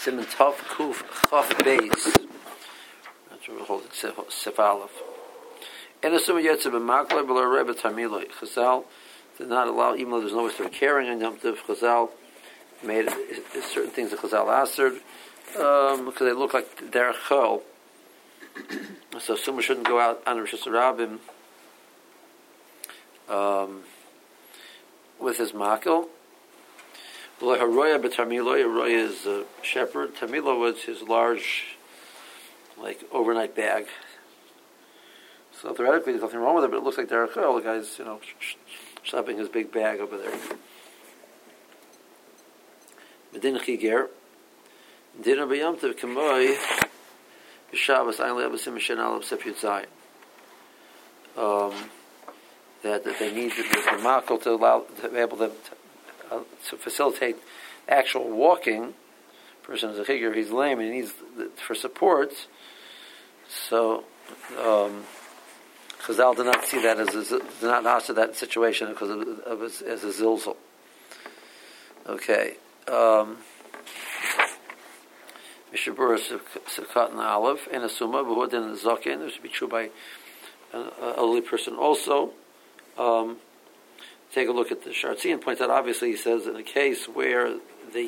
Simon Tov Kuf Chaf Beis. That's what we're holding Sif Aleph. And assuming Yetzer b'Makloi below Rebbe Tamiloi. Chazal did not allow, even though there's no way of carrying on Yom Tov, Chazal made certain things that Chazal answered because they look like derech chol. So someone shouldn't go out on Rosh Hashanah with his makel. Haroya b'Tarmiloi. Haroya is a shepherd. Tarmila was his large, like, overnight bag. So theoretically, there's nothing wrong with it, but it looks like derech chol. The guy's, schlepping his big bag over there. Medin chiger. Dinner b'Yom Tov k'moi b'Shabbos ayin le'abasim m'shen alav sefyut zayin. That they need the makel to allow to be able to facilitate actual walking. Person is a chiger, he's lame, and he needs for support. So Chazal did not see that did not answer that situation because of his, as a zilzal. Okay. Mishabura Sikat and Aleph and Asuma, Buhud and Zaken. This should be true by an elderly person also. Take a look at the Shartzi and point out, obviously, he says in a case where the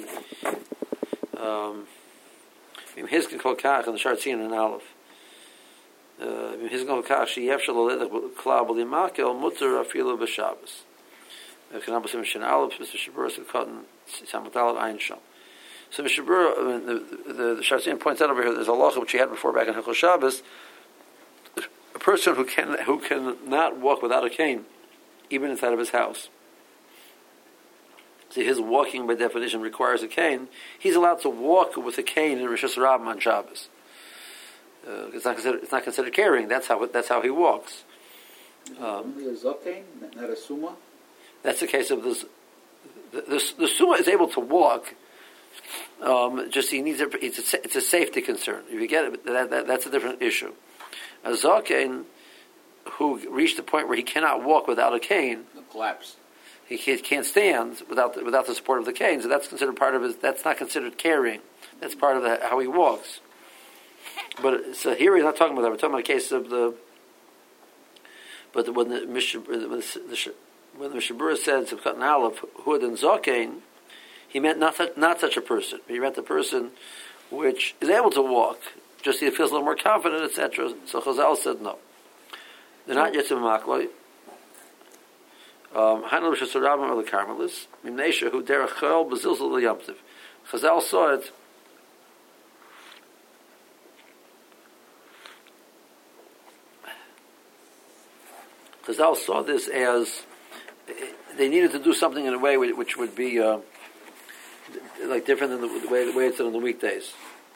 Hizkin Kol Kach and the Shartzi and Aleph. Hizkin Kol Kach, Sheyef Shalolech Klab Limakel Mutter Afilu B'Shabbos. Kanabasim Shen Aleph, Mr. Shabura Sikat and Samat Aleph Ein Sham. So Mishabura, the Shartzian points out over here, there's a law which he had before back in Hilchos Shabbos. A person who can not walk without a cane, even inside of his house. See, his walking by definition requires a cane. He's allowed to walk with a cane in Rosh Hashanah on Shabbos. It's not considered carrying. That's how he walks. Only a zokain, not a suma. That's the case of this. The suma is able to walk. Just he needs it's a safety concern. If you get it, that's a different issue. A zaken who reached the point where he cannot walk without a cane, collapse. He can't stand without the support of the cane. So that's considered part of his. That's not considered carrying. That's part of how he walks. But so here he's not talking about that. We're talking about a case of the. But when the Mishabura said Sivkat and Aleph Hud and Zaken, he meant not such a person. He meant the person which is able to walk, just he feels a little more confident, etc. So Chazal said no. They're not yet in Makloi. Hanel Shasarabim or the Carmelis. Mimnesha who derech chol bezilzul liyamtiv. Chazal saw it. Chazal saw this as they needed to do something in a way which would be like different than the way it's done on the weekdays.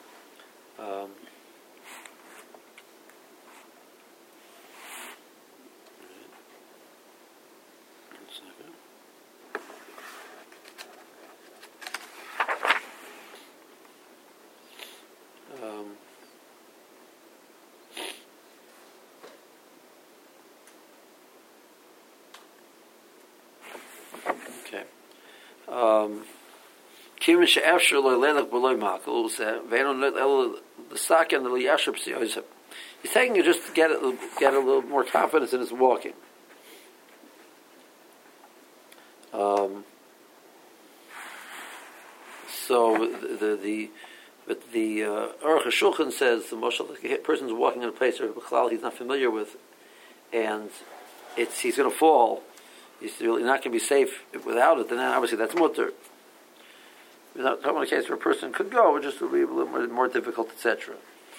He's taking it just to get a little more confidence in his walking. So the Aruch HaShulchan says the person's walking in a place where he's not familiar with, and he's going to fall. He's really not going to be safe without it. Then obviously that's mutter. We're not talking about a case where a person could go, it just would be a little more difficult, etc.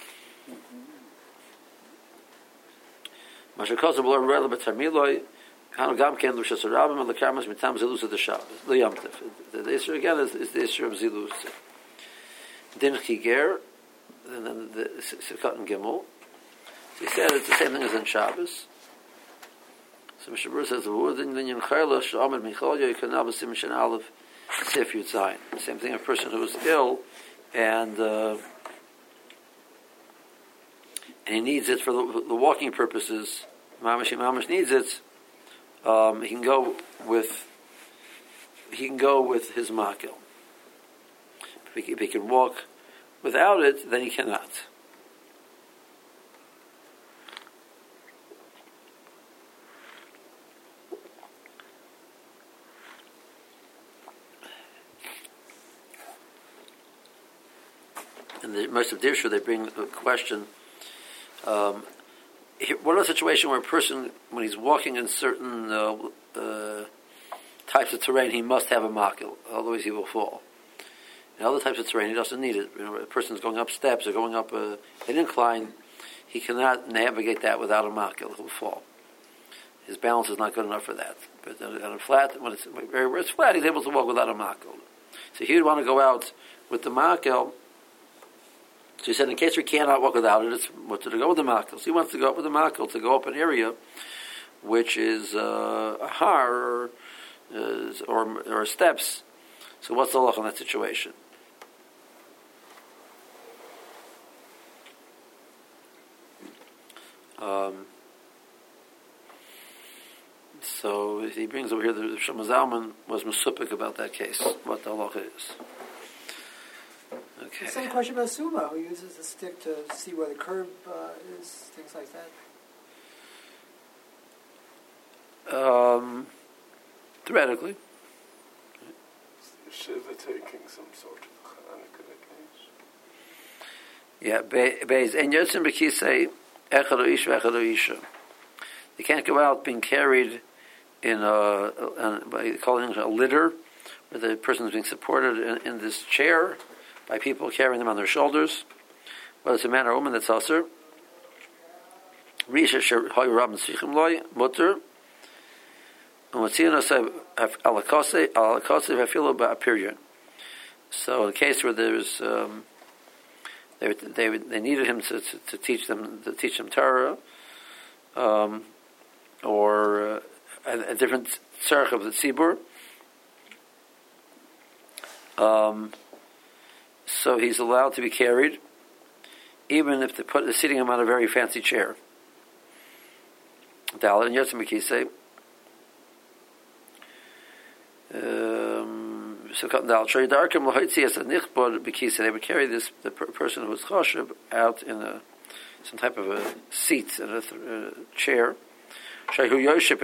The issue again is the issue of zilus. Din chiger, and then the Sikat and Gimel. He said it's the same thing as in Shabbos. So Mishabur says, same thing, a person who is ill and he needs it for the walking purposes. Mamash needs it. He can go with his makil. If he can walk without it, then he cannot. And the most of Dirshu, they bring a question. What a situation where a person, when he's walking in certain types of terrain, he must have a makil, otherwise he will fall. In other types of terrain, he doesn't need it. A person's going up steps or going up an incline, he cannot navigate that without a makil. He'll fall. His balance is not good enough for that. But on a flat, when it's flat, he's able to walk without a makil. So he would want to go out with the makil. So he said, in case we cannot walk without it, it's what to go with the makil. So he wants to go up with the makil to go up an area which is a har or steps. So what's the law in that situation? So he brings over here that Shlomo Zalman was mesupik about that case, what the halacha is. Okay. The same question about sumo, who uses a stick to see where the curb is, things like that. Theoretically. Shiva taking some sort of Hanukkah case. Yeah, Beis and Yotzim Bekisei Echad Ish Echad Isha. They can't go out being carried in by calling it a litter, where the person is being supported in this chair by people carrying them on their shoulders. Whether it's a man or a woman, that's also Risha Sher Hoy Rabban Sichim Loy Mutter. So in a case where there's they needed him to teach them Torah, or a different tzarech of the tzibur, so he's allowed to be carried, even if they're sitting him on a very fancy chair. Dalet and Yotzim Bekisei. They would carry the person who was choshev out in some type of a seat in a chair. He would sit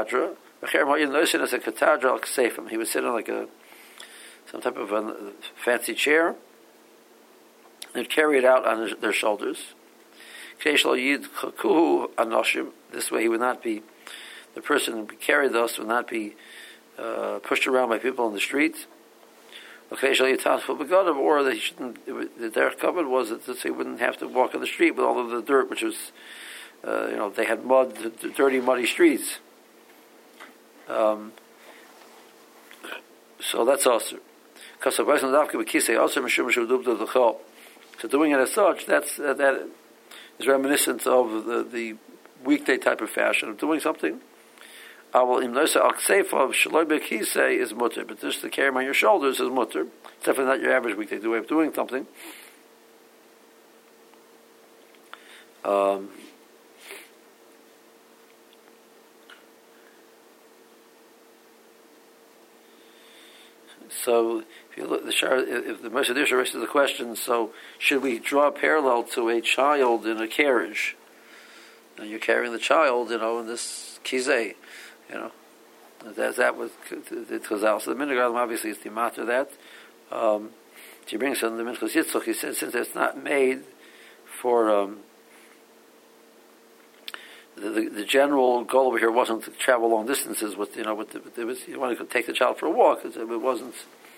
on like some type of a fancy chair. They'd carry it out on their shoulders. This way, he would not be the person who carried those would not be pushed around by people in the street. Or that he shouldn't. The derech covered was that he wouldn't have to walk on the street with all of the dirt, which was, they had mud, dirty, muddy streets. So that's also. So doing it as such, that is reminiscent of the weekday type of fashion of doing something. Is mutter, but just to carry him on your shoulders is mutter. It's definitely not your average weekday way of doing something. So, if you look, if the Moshe Dirshu raises the question, so should we draw a parallel to a child in a carriage? And you're carrying the child, in this kizeh. That was it goes out. So the Minhag obviously is the matter that. She brings on the Minchas Yitzchak. He says since it's not made for the general goal over here wasn't to travel long distances. With you want to take the child for a walk. It wasn't.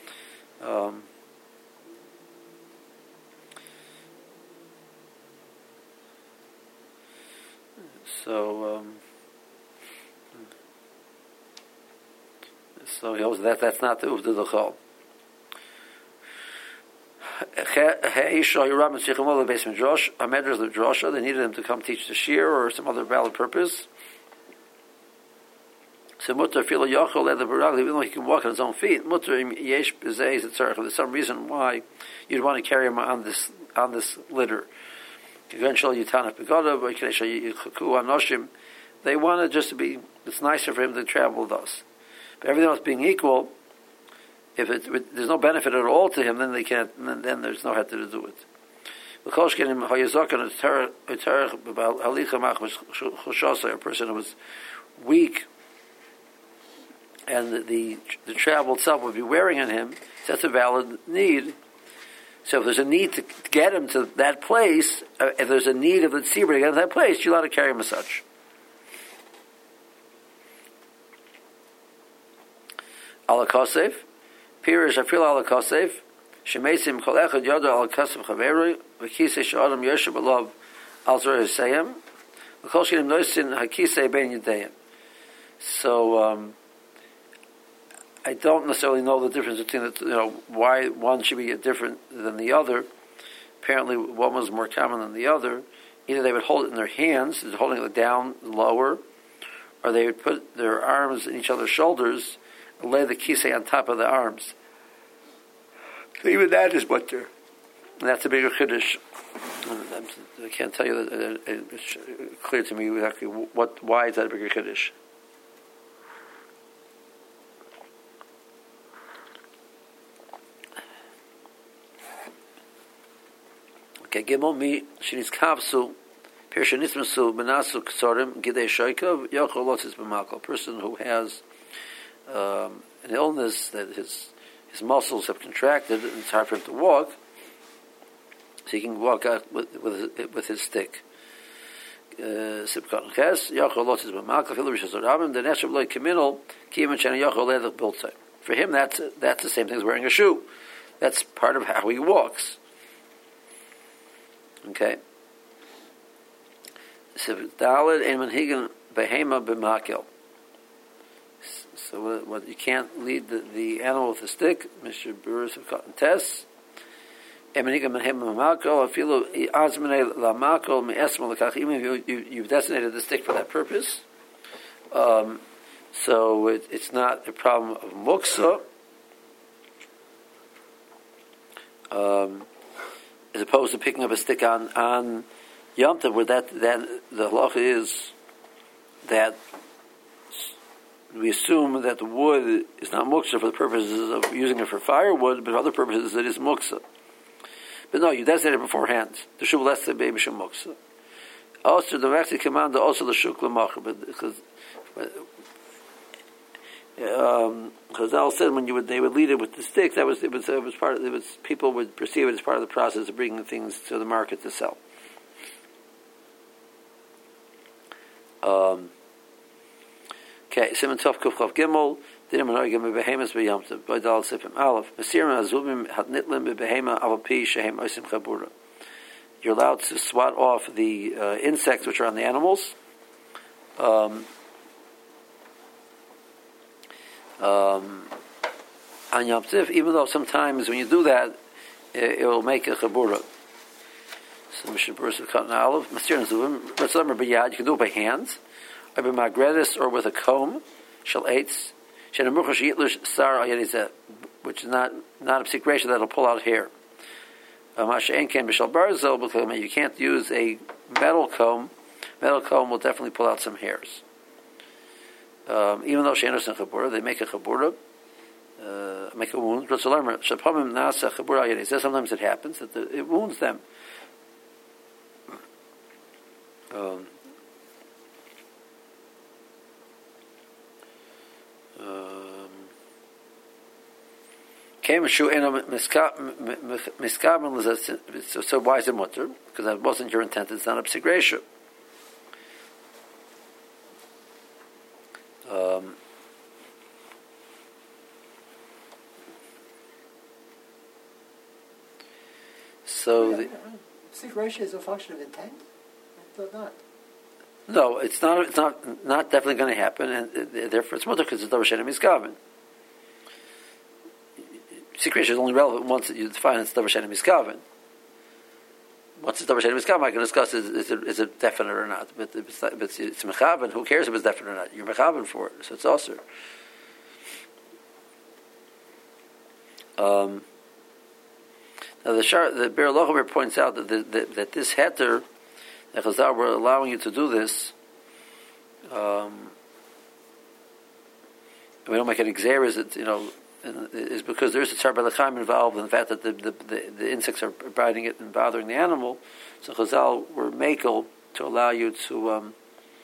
So he knows that's not the uvda d'chol. A medrash of drosha, they needed him to come teach the shir or some other valid purpose. So mutter filo yochol let the barag, even though he can walk on his own feet. Mutter yesh b'zeh is tzarich. There's some reason why you'd want to carry him on this litter. They want it just to be. It's nicer for him to travel with us. But everything else being equal, if there's no benefit at all to him, then they can't. Then there's no head to do it. A person who was weak, and the travel itself would be wearing on him, so that's a valid need. So if there's a need to get him to that place, if there's a need of the tzibur to get him to that place, you're allowed to carry him as such. Ala kosef, pirish afil ala kosef, shemesim kol echad yoda ala kosef chaveroi, v'kisei she'adam yoshev alav al zor husayim, v'kol she'im noisin hakisei ben yedayim. So, I don't necessarily know the difference between why one should be different than the other. Apparently, one was more common than the other. Either they would hold it in their hands, holding it down lower, or they would put their arms in each other's shoulders and lay the kisei on top of the arms. So even that is mutter, and that's a bigger chiddush. I can't tell you that it's clear to me exactly why is that a bigger chiddush. Okay, Gimel mi shenis kapsu, pirshanis masu benasu ksorim gidei shoykov yochol lotzis b'makol. Person who has an illness that his muscles have contracted and it's hard for him to walk, so he can walk out with his stick. Sibkot ches yochol lotzis b'makol filu rishazor rabim deneshav loy kiminol kiyiman shana yochol ledach biltay. For him, that's the same thing as wearing a shoe. That's part of how he walks. Okay. So what you can't lead the animal with a stick. Mr. Burris of Cotton Tess. Even you've designated the stick for that purpose. So it's not a problem of muksa. As opposed to picking up a stick on Yom Tov, where that the halacha is that we assume that the wood is not muksa for the purposes of using it for firewood, but for other purposes it is muksa. But no, you designate it beforehand. The shul less the baby shul muksa. Also, the Maxi command also the shuk l'macher, because Chazal said when they would lead it with the stick, it was part of people would perceive it as part of the process of bringing things to the market to sell. Okay, Simon Tov Kuf Chav Gimel Dinim Anoigim Bebehemas B'Yom Tov B'Dal Sifim Aleph Mesirim Azubim Hat Nitlim B'Behema Avapi Shehem Oisim Chabura. You're allowed to swat off the insects which are on the animals. On Yom Tov, even though sometimes when you do that, it will make a chabura. So Mishnah Berurah of Cotton Olive, Masir Zuvim, Ratzlamer B'Yad, you can do it by hands, or by magredis, or with a comb, Shal Eitz, Shenamuchash Yitlush Sar Ayadizeh, which is not a psikration that'll pull out hair. Masha Enken B'Shal Barzel, because you can't use a metal comb. Metal comb will definitely pull out some hairs. Even though she'enos in chabura, they make a chabura, make a wound. Sometimes it happens that it wounds them. So why is it mutter? Because that wasn't your intent. It's not a psik ratio. So the psik ratio is a function of intent? I thought not. No, it's not. It's not definitely going to happen, and therefore it's mutter because it's davar she'eino miskaven. Psik ratio is only relevant once you define it's davar she'eino miskaven. Once it's davar she'eino miskaven, I can discuss is it definite or not. But it's mechaven. Who cares if it's definite or not? You're mechaven for it, so it's also. Now the Be'er Lochaber points out that this heter, that Chazal were allowing you to do this. We don't make an exer, is it is because there is a tzar b'lechaim involved in the fact that the insects are biting it and bothering the animal. So Chazal were makel to allow you to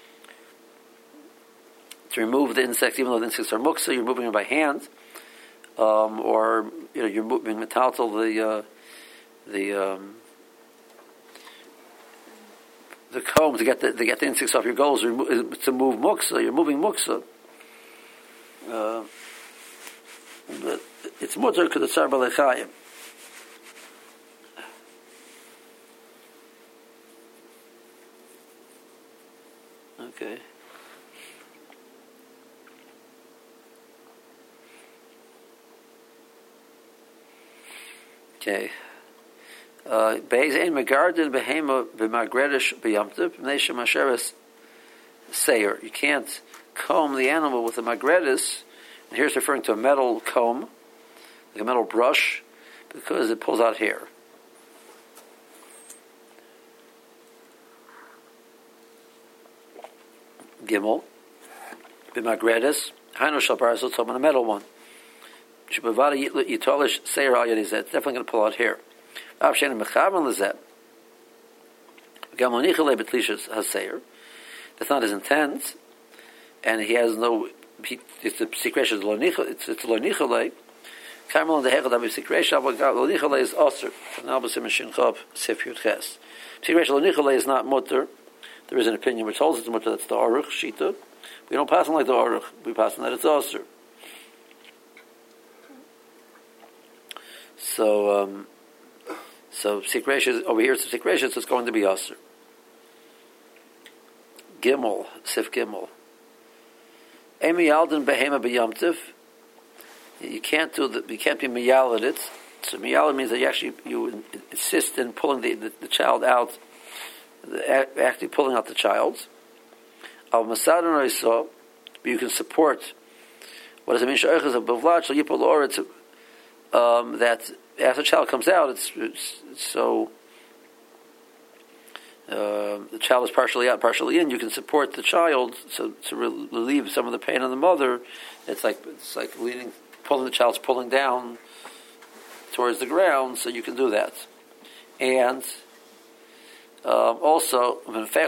remove the insects, even though the insects are muksa. You're moving them by hand, or you're moving metaltal the comb to get the insects off your goals to move muksa. You're moving muksa. But it's mutter because it's tzar b'lechayim. Okay. Okay. Beis ein megardin behema b'magredish b'yamtiv b'nei shemasheres seir. You can't comb the animal with a magredis. And here's referring to a metal comb, like a metal brush, because it pulls out hair. Gimel, b'magredis, hainu shal barasul tom on a metal one. Shebavada yitolish seir al yadizet. It's definitely going to pull out hair. Avshen mechavan lezet. Gamonichale betlishas haseir. That's not his intent, and he has no. It's the secretion is it's lo nichale. Carmel on the hechad of secretion. Lo nichale is aser. Nalbasim and shinchab sif yud ches. Secretion lo nichale is not mutter. There is an opinion which holds it's mutter. That's the aruch shita. We don't pass on like the aruch. We pass on that it's aser. So secretion over here. It's secretion. So it's going to be aser. Gimel sif gimel. Emi Yaldin behema b'yamtiv. You can't be miyal at it. So miyal means that you insist in pulling the child out, actually pulling out the child. Al masadan oiso, but you can support. What does it mean? She'oiches of bavlad shal yipol or it's that after the child comes out, it's so. The child is partially out, partially in. You can support the child to relieve some of the pain on the mother. It's like the child's pulling down towards the ground, so you can do that. And also,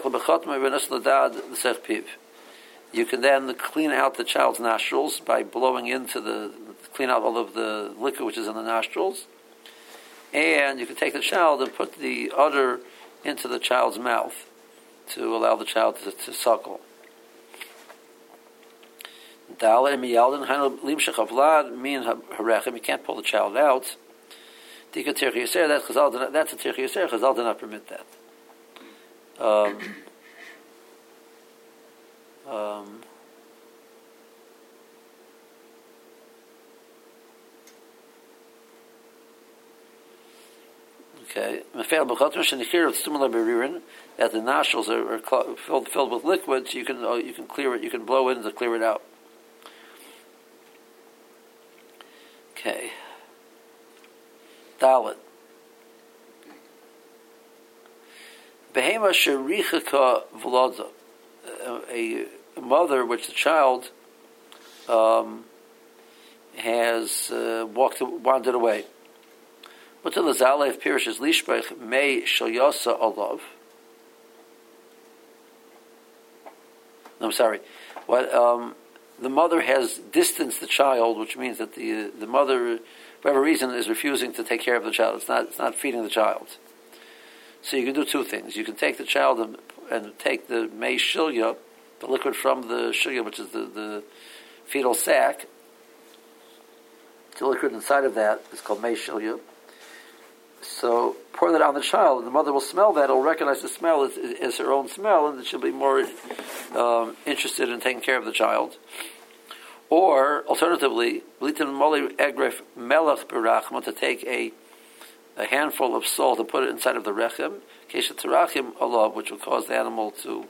you can then clean out the child's nostrils by blowing clean out all of the liquid which is in the nostrils. And you can take the child and put the udder into the child's mouth to allow the child to suckle. You can't pull the child out. That's a tirchi yaser. Chazal did not permit that. Okay, that the nostrils are filled with liquid, so you can clear it. You can blow in to clear it out. Okay. Dalet. Behema sherichaka v'loda. A mother which the child has wandered away. But the Lazalev perishes lishbech may shalyasa alav. No, I'm sorry. What the mother has distanced the child, which means that the mother, for whatever reason, is refusing to take care of the child. It's not feeding the child. So you can do two things. You can take the child and take the may shilya, the liquid from the shilya, which is the fetal sac. The liquid inside of that is called may shilya. So pour that on the child, and the mother will smell that. Will recognize the smell as her own smell, and she'll be more interested in taking care of the child. Or alternatively, to take a handful of salt and put it inside of the rechem, which will cause the animal to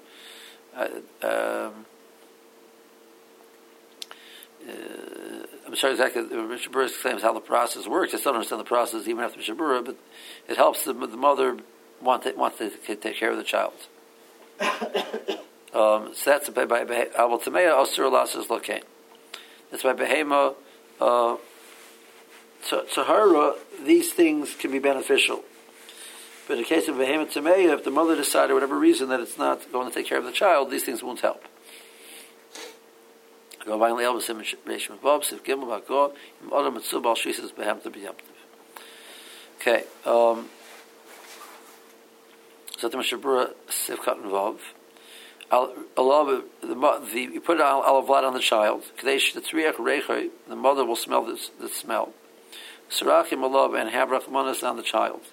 I'm sorry exactly. Mishabura explains how the process works. I still don't understand the process even after Mishabura, but it helps the mother want to take care of the child. So that's by Abel Tamea Asur Lasas Lokain. That's by Behema Tahara, these things can be beneficial. But in the case of Behemoth Tameya, if the mother decided, for whatever reason, that it's not going to take care of the child, these things won't help. Okay. So the Mishabura Sivkat involved. You put olive oil on the child. The mother will smell the smell. Surachim alav, and have rachmanas on the child.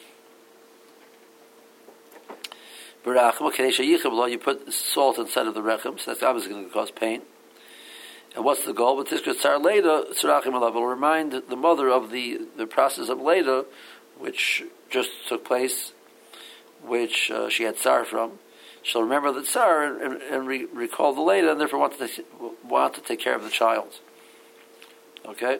You put salt inside of the rechem, so that's obviously going to cause pain. And what's the goal? But this later, surachim alav will remind the mother of the process of later, which just took place, which she had tsar from. She'll remember the tsar and recall the later, and therefore want to take care of the child. Okay.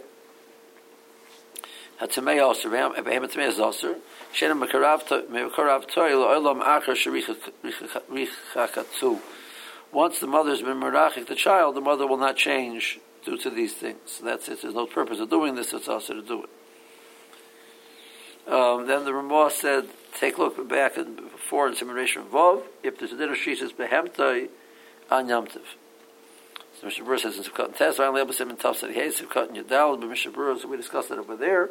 Hatamei also, Behemoth Tamei is also. Shenem mekarav toil olam achar sherichakatu. Once the mother's been merachik the child, the mother will not change due to these things. That's it. There's no purpose of doing this. It's also to do it. Then the Ramah said, take a look back before in Simulation Vav, if there's a dinner sheet is behemtai on Yamtiv. So Mr. Burr says in Sivkat and Tess, finally Abasim and Tav said, hey, Sivkat and Yadal, but Mr. Burr, so we discussed it over there.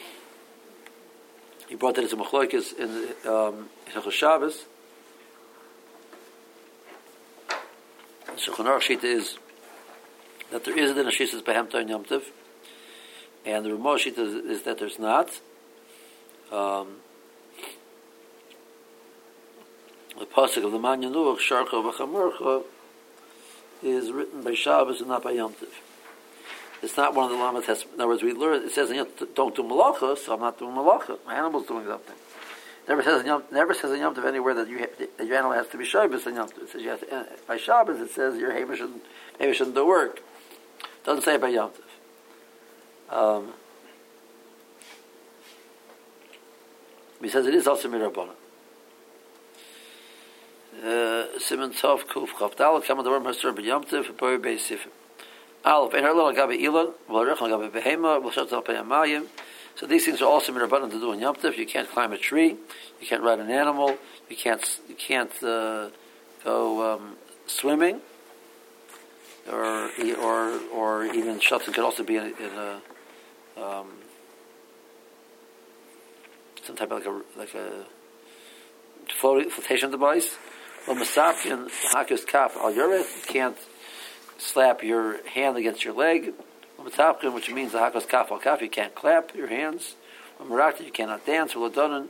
He brought that as a Machloikis in Hilchos Shabbos. So Chanarach Shita is that there is a dinner sheet is behemtai on Yamtiv, and the Ramah Shita is that there's not. The pasuk of the Man Yanuach Sharcha v'Chamorcha is written by Shabbos and not by Yom Tov. It's not one of the Lamed Testaments. In other words, we learn it says don't do malacha, so I'm not doing malacha. My animal's doing something. Never says in Yom Tov anywhere that your animal has to be Shabbos in Yom Tov. It says you have to, by Shabbos. It says your Hamish shouldn't do work. It doesn't say by Yom Tov. He says it is also mirabana. Simon Tov Kuf Chav Dal Kama Davar Master B'Yom Tov B'Boy Beisifim. Aleph Ein Harlel Gabi Ilan V'Larech Gabi Behema V'Shat Al Peyamayim. So these things are also mirabana to do in Yom Tov. You can't climb a tree. You can't ride an animal. You can't go swimming. Or even shutting could also be in a some type of like a flotation device. Well, Masafian Hakus Kaf Al Yoret, you can't slap your hand against your leg. Matapkin, which means the Hakus Kaf Al Kaf, you can't clap your hands. Marakta, you cannot dance. Uladonan,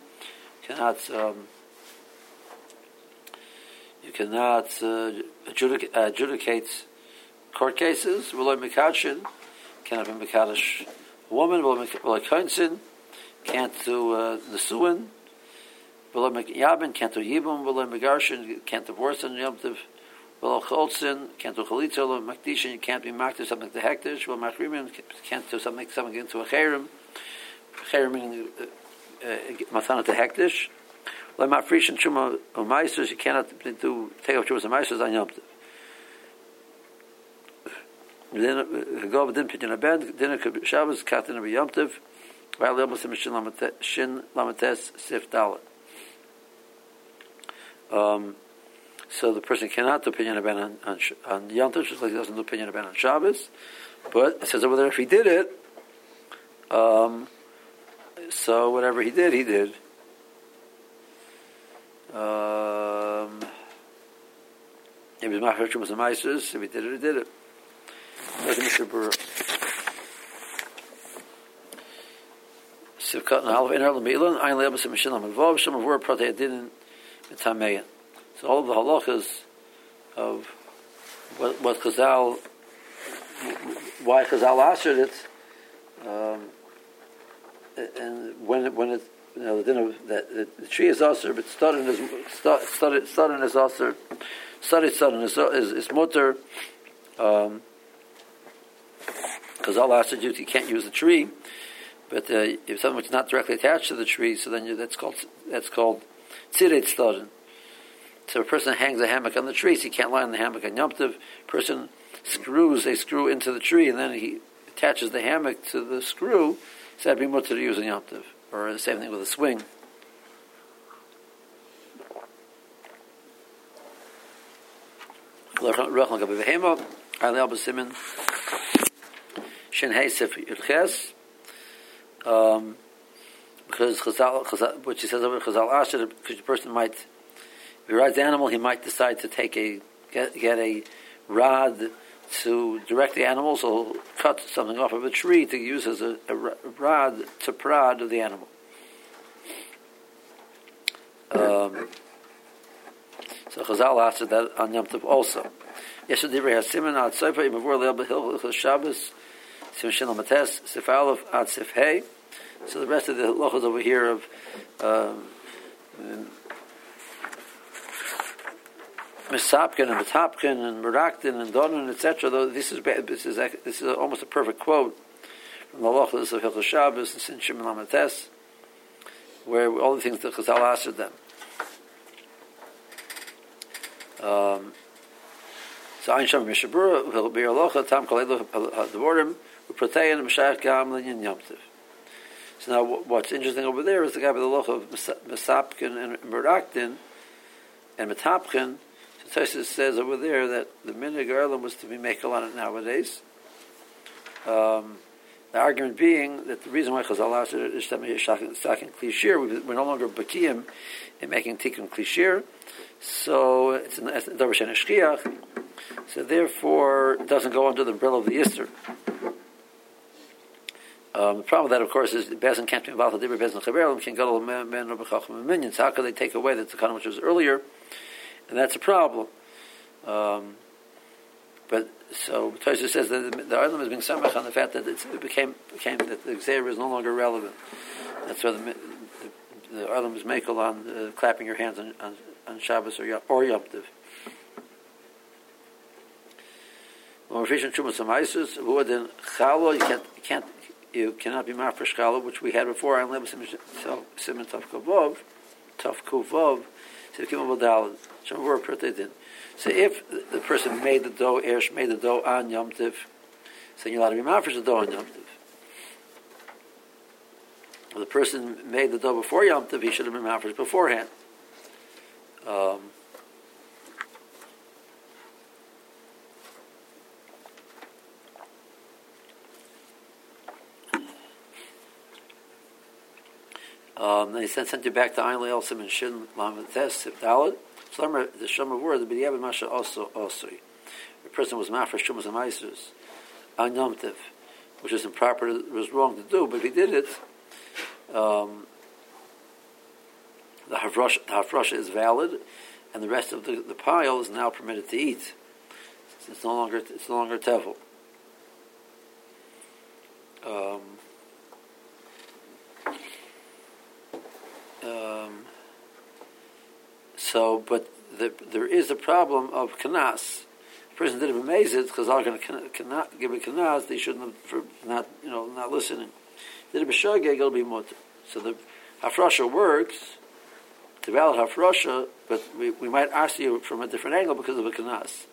you cannot adjudicate court cases. V'lo Mekadshin, cannot be Mekadosh a woman. V'lo Koinsin, can't do Nesuin. V'lo Yabin, can't do Yibum. V'lo Megarshin, can't divorce in Yom Tov. V'lo Cholzin, can't do Chalitza. V'lo Makdishin, you can't be Makdish something to Hektish. V'lo Machrimin, can't do something into a Cherim. Cherim meaning Matana to Hektish. V'lo Mafrishin, Chuma Umaisers, you cannot do take off Chumas and Maisers on Yom Tov. Then go with din pidyon abed dinner could Shabbos katin of Yom Tov. While the Shin Lamates Sif Dalet. So the person cannot do pidyon abed on Yom Tov, just like he doesn't do pidyon abed on Shabbos. But it says over there if he did it, so whatever he did, he did. If he was machar chumas and maasros, if he did it, he did it. Like Mr. Burr. Sivkat and Halv Einer L'Mi'ilon Ein Le'Abas Mishinam L'Vav Shem Avur Pratei Adinin Mitameyan. So all of the halachas of what Chazal, why Chazal answered it, and when it the dinner that the tree is aser, but studden is aser, studden is mutter. Chazal answered you can't use the tree. But if something which is not directly attached to the tree, so then that's called tzireit stodin. So a person hangs a hammock on the tree, so he can't lie on the hammock on Yom Tov. Person screws a screw into the tree, and then he attaches the hammock to the screw. So that'd be mutter to use in Yom Tov, or the same thing with a swing. Because Chazal, which he says over Chazal Asher, because the person might, if he rides the animal, he might decide to take get a rod to direct the animal, so cut something off of a tree to use as a rod to prod of the animal. So Chazal answered that on Yom Tov also. Yeshua Divrei HaSimen Ad Sofer Imavur Leil Behil Shabbos Sim Shin Lamates Sif Aleph Ad Sif Hey. So the rest of the halachos over here of Mesapkin and Metapkin and Meraktin and Donon, etc. Though this is almost a perfect quote from the halachos of Hilchos Shabbos and Sin Shimon Lamates, where all the things that Chazal answered them. So Ein Sham Mishabura will be halacha Tam Koleilu Dvorim Uprotein Meshach Gam Linyan Yom Tov. So now, what's interesting over there is the guy with the loch of Mesapkin and Meraktin and Metapkin. So Tosfos says over there that the minhag Erlam was to be makel on it nowadays. The argument being that the reason why Chazal asked it is that Sakin Klishir, we're no longer Bakiyim in making Tikkun Klishir, so it's Davar Shen Shchiach, so therefore it doesn't go under the umbrella of the Yisr. The problem with that, of course, is Bezin can't be involved with Dibur Bezin Chaverim, can go to men or Bechachim and minions. How could they take away the Tzakanim which was earlier? And that's a problem. But so Tosfos says that the Arlam is being samach on the fact that it became that the Gzeira is no longer relevant. That's why the Arlam is makel on clapping your hands on Shabbos or Yom Tov. When we're fishing Chumas Amaisus, who then Chalo, you cannot be mafresh challah, which we had before. I'm level Simon Taf Kuvov, so Kimel Dalad. So if the person made the dough, Ersh made the dough on Yom Tov, so you're allowed to be mafresh the dough on Yom Tov. If the person made the dough before Yom Tov, he should have been mafresh beforehand. Then he sent you back to Ein Leil Simon Shin Lamates Sif Dalad. So the Shema word the B'diavad Masha also. The person was mafresh Shumas and Maisus on Yom Tov, which is improper, was wrong to do, but if he did it, the hafrasha is valid, and the rest of the pile is now permitted to eat. It's no longer tevel. But there is a problem of kanas. The person did it b'mezid because they're going to give a kanas. They shouldn't have for not listening. Did it b'shogeg, it'll be mutter. So the hafrasha works, the valid hafrasha, but we might ask you from a different angle because of a kanas.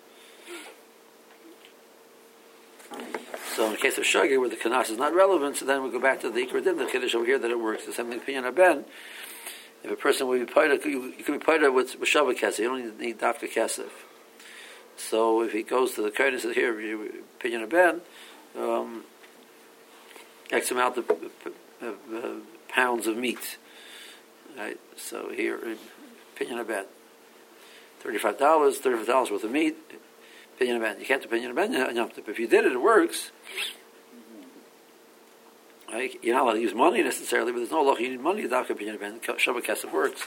So in the case of shogeg, where the kanas is not relevant, so then we go back to the ikra din, the kiddush over here that it works. The same thing opinion of Ben. If a person will be paida, you can be paida with shava kesef. You don't need dafka kesef. So if he goes to the kohen and says, "Here, opinion of Ben, X amount of pounds of meat." Right. So here, opinion of Ben, $35 worth of meat. Opinion of Ben. You can't do opinion of Ben. If you did it, it works. Right? You're not allowed to use money necessarily, but there's no law. You need money. Dafka opinion of Ben. Shabbat kesef works.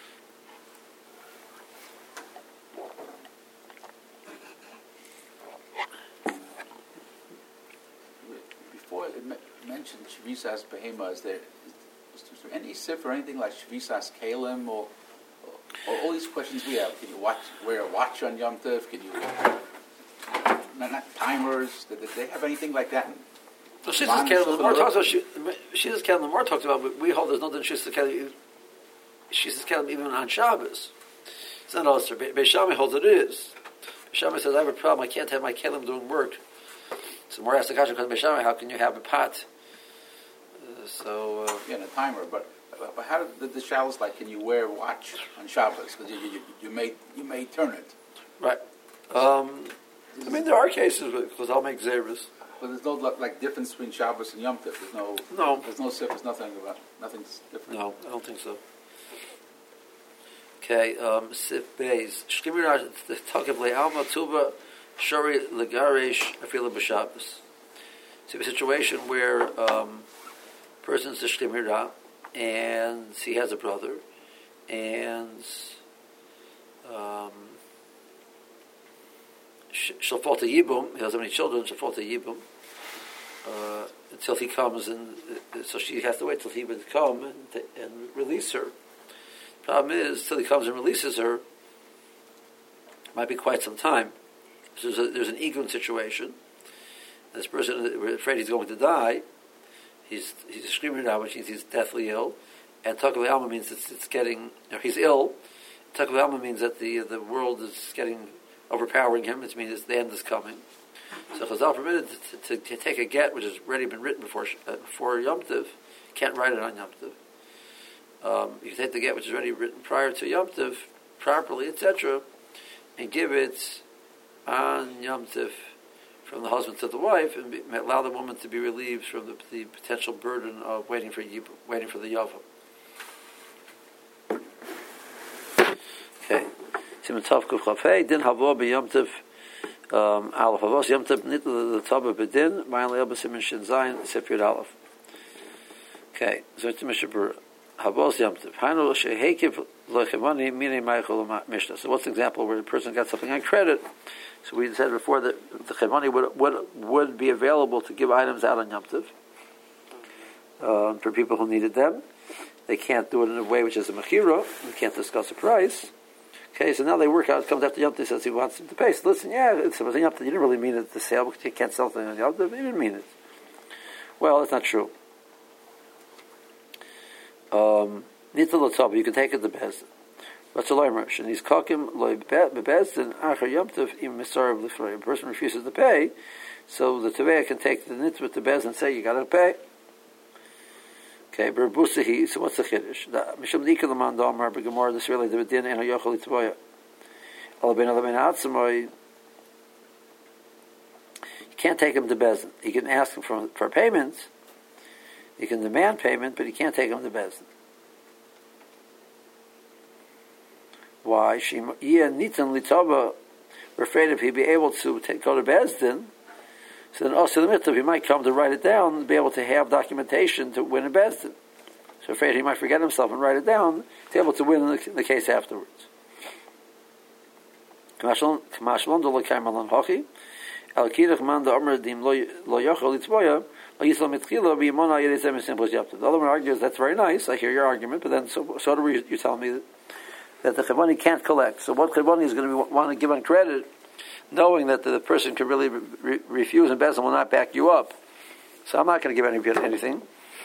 Before it mentioned Shvisas Behema, is there any sif or anything like Shvisas Kalim or all these questions we have? Can you wear a watch on Yom Tov? Can you not timers? Did they have anything like that? So Shizas Kalim, the more talks about Shizas Kalim, the more talks about. But we hold there's nothing Shizas Kalim. Shizas Kalim even on Shabbos. It's not also. Beis Shammai holds it is. Beis Shammai says I have a problem. I can't have my Kalim doing work. So more asks the question because Beis Shammai, how can you have a pot So Yeah, and a timer. But how did the Shabbos like? Can you wear a watch on Shabbos? Because you may turn it. right. I mean, there are cases because I'll make zerus. But there's no like difference between Shabbos and Yom Tov. There's no. No. There's no difference. Nothing's different. No, I don't think so. Okay, Sif Beis. Shkimir the Takav Le'alma Tuba Shari Legaresh Afila B'Shabbos. So a situation where person's a Shkimira and he has a brother and she'll fall to Yibum, he doesn't have any children, she'll fall to Yibum until he comes, and so she has to wait till he would come and release her. Problem is, till he comes and releases her, might be quite some time. So there's an Egun situation. This person, we're afraid he's going to die. He's screaming out, which means he's deathly ill. And Takav Alma means it's getting, he's ill. Takav Alma means that the world is getting overpowering him. It means the end is coming. So Chazal permitted to take a get which has already been written before Yom Tov. Can't write it on Yom Tov. You can take the get which is already written prior to Yom Tov properly, etc., and give it on Yom Tov from the husband to the wife, and allow the woman to be relieved from the potential burden of waiting for the Yavam. Okay. Siman Tov Kuf Chafei Din Havo BeYom Tov Aleph Havos Yom Tov Nit the Tava Bedin Mayan Leil B'Siman Shin Zayin Sif Yud Aleph. Okay. So it's Mishabur Havos Yom Tov Hainu Shehekiv Lechemani Mine Meichel Mishnah. So what's an example where a person got something on credit? So we said before that the chemani would be available to give items out on Yom Tov for people who needed them. They can't do it in a way which is a mechira. We can't discuss a price. Okay, so now they work out. It comes after Yom Tov, says he wants him to pay. So listen, it's a Yom Tov. You didn't really mean it, the sale, because you can't sell something on Yom Tov. You didn't mean it. Well, that's not true. Nita l'tzav, you can take it to Bezdin. What's a loymer? And he's kakim loy bebezdin achar Yom Tov im misarav l'frei. A person refuses to pay, so the Tavei can take the nitz with the Bezdin and say, you got to pay. Okay, berbusahi. So what's the chiddush? Mishum dika l'man damar b'gemar l'srei the bedin eno yochel l'tvoya. Alabein atzamoy. You can't take him to Bezdin. He can ask him for payment. He can demand payment, but he can't take him to Bezdin. Why? We're afraid if he'd be able to go to Bezdin, so then also the mitzvah, he might come to write it down and be able to have documentation to win in Bezdin. So afraid he might forget himself and write it down to be able to win in the case afterwards. The other one argues that's very nice. I hear your argument, but then so do you tell me that the chevani can't collect. So what chevani is going to want to give on credit, knowing that the person could really refuse and Bezdin will not back you up. So I'm not going to give anything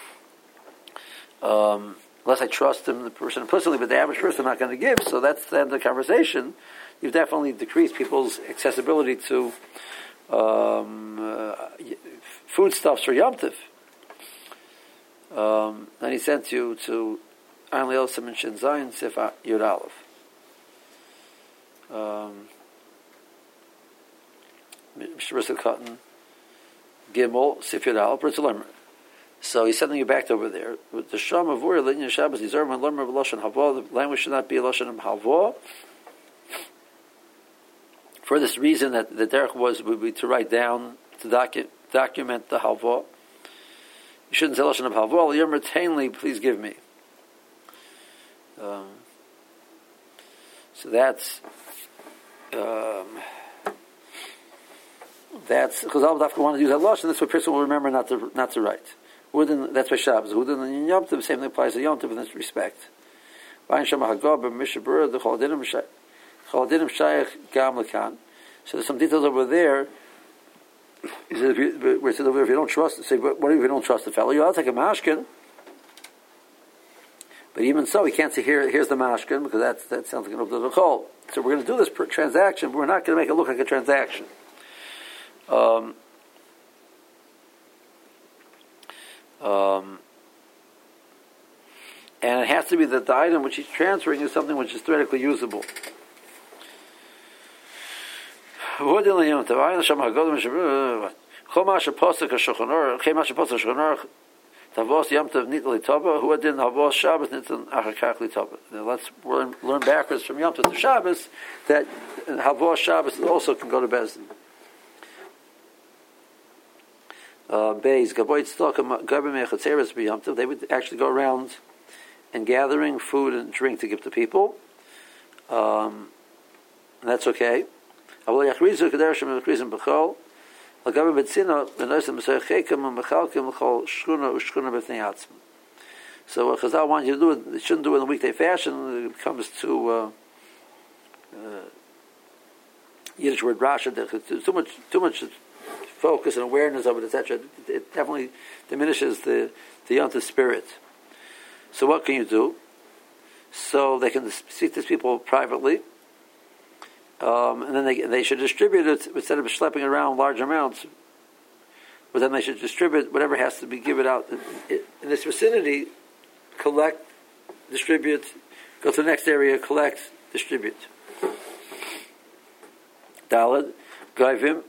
unless I trust him, the person implicitly. But the average person I'm not going to give. So that's the end of the conversation. You've definitely decreased people's accessibility to foodstuffs for Yom Tov. And he sent you to Ein Leil Siman Shin Zayin Sif Yud Aleph. Mishra Cotton Gimel Sif Yud Aleph Britzel. So he's sending you back over there with the Sham of Ur Linyan Shabbos Yizar and Lermer of Lashon Hava. The language should not be a Lashon Hava. For this reason, that the derech would be to write down to document the Hava. You shouldn't say Lashon of Hava. Yom retainly, please give me. So that's Chazal Dafka want to use that Lashon. That's what a person will remember not to write. That's why Shabbos. Within the Yom Tov, the same thing applies to Yom Tov in this respect. So there's some details over there. He said, if you don't trust, say, but what if you don't trust the fellow? You'll take a mashkin. But even so, he can't say, here's the mashkin, because that sounds like an obdul chol. So we're going to do this transaction, but we're not going to make it look like a transaction. And it has to be that the item which he's transferring is something which is theoretically usable. Let's learn backwards from Yom Tov to Shabbos that Havos Shabbos also can go to Bezdin. They would actually go around and gathering food and drink to give to people. And that's okay. So what? Chazal wants you to do it, they shouldn't do it in a weekday fashion. It comes to Yiddish word Rasha, there's too much focus and awareness of it, etc. It definitely diminishes the Yom Tov spirit. So what can you do? So they can speak to these people privately, and then they should distribute it instead of schlepping around large amounts. But then they should distribute whatever has to be given out in this vicinity. Collect, distribute, go to the next area, collect, distribute. Daled, Gaivim,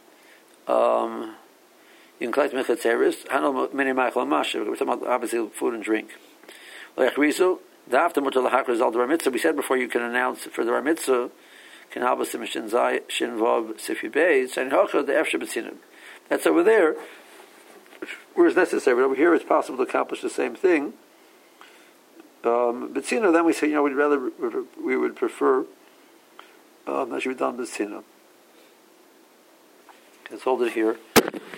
you can collect mechatzeres, Hanol mini ma'achal masha, we're talking about obviously food and drink. Le'achrizu, da'afta mutar l'hakriz al d'var mitzvah, we said before you can announce for the Bar Mitzvah, can halbas im shin vav sifi beis, and hocha the efshe b'tzinim. That's over there, where it's necessary, but over here it's possible to accomplish the same thing. B'tzina, then we say, we would prefer that should be done b'tzina. Let's hold it here.